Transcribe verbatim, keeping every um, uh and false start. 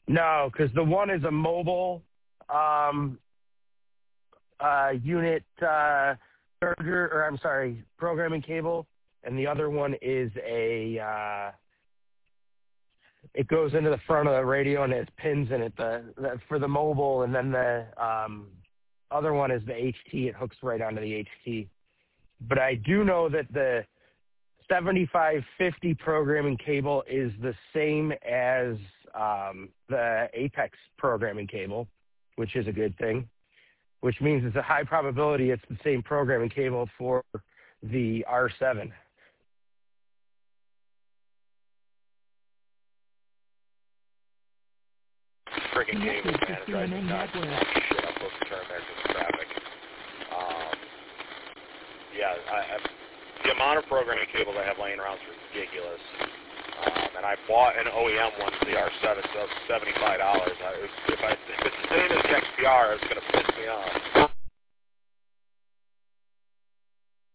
No, because the one is a mobile um, uh, unit uh, charger, or I'm sorry, programming cable, and the other one is a. Uh, it goes into the front of the radio and it has pins in it the, the, for the mobile, and then the um, other one is the H T. It hooks right onto the H T. But I do know that the seventy-five fifty programming cable is the same as um, the Apex programming cable, which is a good thing, which means it's a high probability it's the same programming cable for the R seven. Freaking cable, man. It drives me nuts. Shit, I'm supposed to turn there because of traffic. Um, yeah, I, I, the amount of programming cable I have laying around is ridiculous. Um, and I bought an O E M one for the R seven, so it's seventy-five dollars. I, if, I, if it's the same as the X P R, it's going to piss me off.